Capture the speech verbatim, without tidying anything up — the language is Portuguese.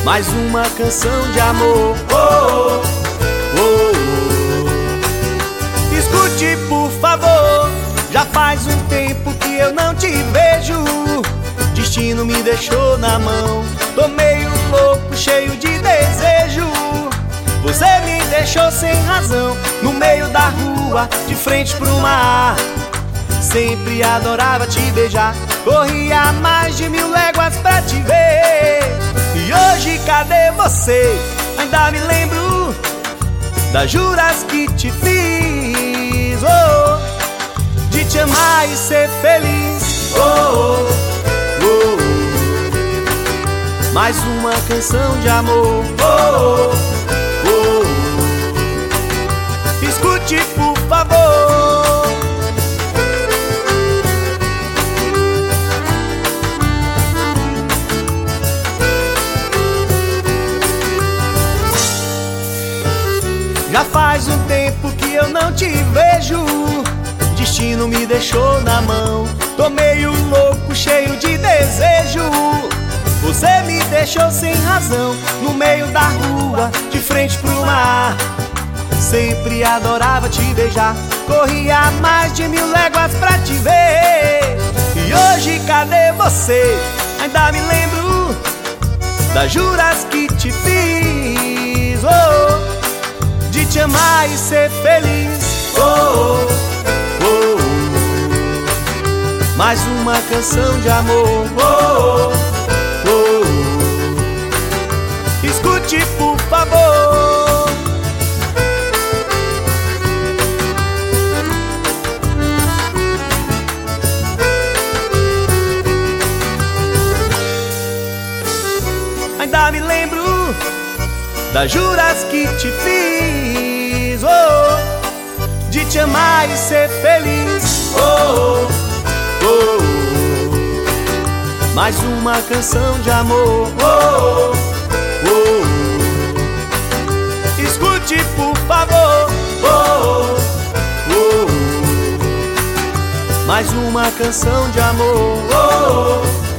mais uma canção de amor. Oh, oh, oh, oh. Escute, por favor, já faz um tempo que eu não te vejo. Destino me deixou na mão, tô meio louco, cheio de desejo. Você me deixou sem razão, no meio da rua, de frente pro mar. Sempre adorava te beijar, corria mais de mil léguas pra te ver. E hoje cadê você? Ainda me lembro das juras que te fiz, oh, de te amar e ser feliz. Oh, oh, oh, mais uma canção de amor. Oh, oh, oh. Escute, por favor. Já faz um tempo que eu não te vejo, destino me deixou na mão, tô meio louco, cheio de desejo. Você me deixou sem razão, no meio da rua, de frente pro mar. Sempre adorava te beijar, corria mais de mil léguas pra te ver. E hoje cadê você? Ainda me lembro das juras que te fiz, oh, de te amar e ser feliz. Oh, oh, oh, oh. Mais uma canção de amor. Oh, oh, oh. Escute, por favor. Ainda me lembro das juras que te fiz, oh, de te amar e ser feliz. Oh, oh, oh. Mais uma canção de amor. Oh, oh, oh. Escute, por favor. Oh, oh, oh. Mais uma canção de amor. Oh, oh.